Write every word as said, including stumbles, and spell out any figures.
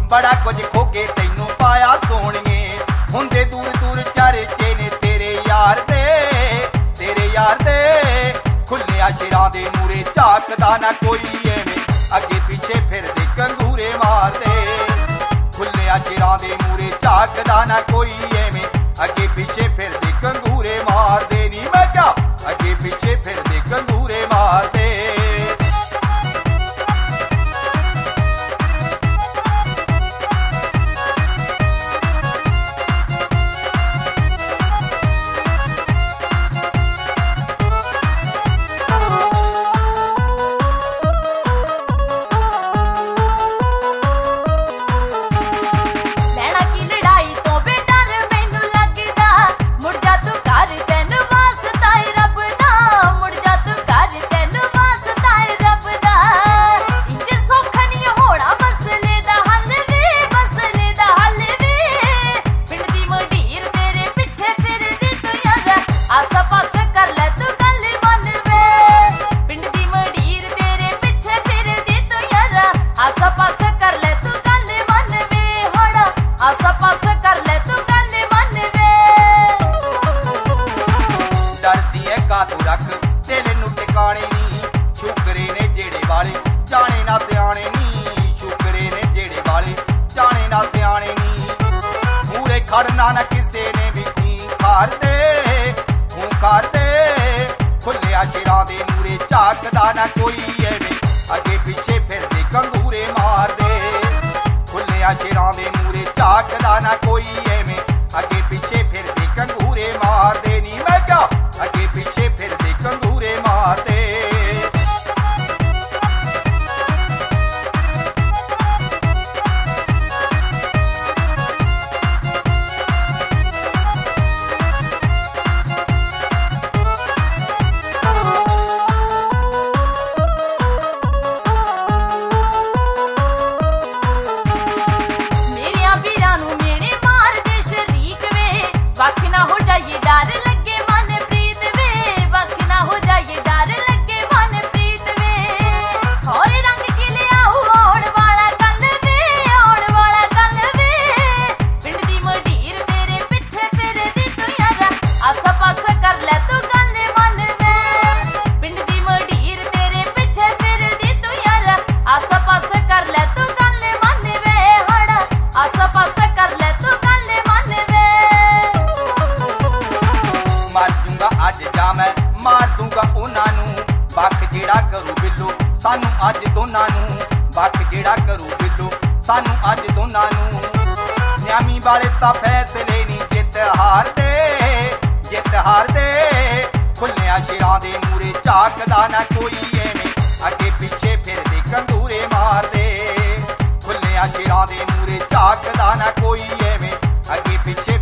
बड़ा कुछ खोके तैनू पाया सोहणिए हुंदे दूर दूर चर्चे ने तेरे यार दे तेरे यार दे खुलिया शिरां दे मूरे झाकदा ना कोई एवें अगे पीछे फिरदे कंगूरे मारदे खुलिया शिरां दे मूरे झाकदा ना कोई एवें अगे पीछे फिरदे कंगूरे मारदे नी मैं क्या अगे पीछे फिरदे कंगूरे मारदे तू रख दिल नू टिकाने नी शुकरे ने जेड़े वाले जाने ना सियाने नी शुकरे ने जेड़े वाले जाने ना सियाने नी मूरे खड़ना ना किसे ने भी खूंखार दे खूंखार दे खुलिया शिरां दे मूरे झाकदा ना कोई एवें अगे पीछे फिरदे कंगूरे मार दे खुलिया शिरां दे मूरे झाकदा ना कोई एवें अगे पीछे फिरदे कंगूरे मार दे नी मैं क्या अगे पीछे फिरदे कंगूरे मार दे अज जा मैं मार दूंगा उन्हां नू बक जेड़ा करू बिल्लो सानू अज दोनां नू बक जेड़ा करू बिल्लो सानू अज दोनां नू न्यामी वाले तां फैसले नी जित हार दे जित हार दे खुलिया शिरां दे मूरे झाकदा ना कोई एवें अगे पीछे फिरदे कंगूरे मार दे खुलिया शिरां दे मूरे झाकदा ना कोई एवें अगे पीछे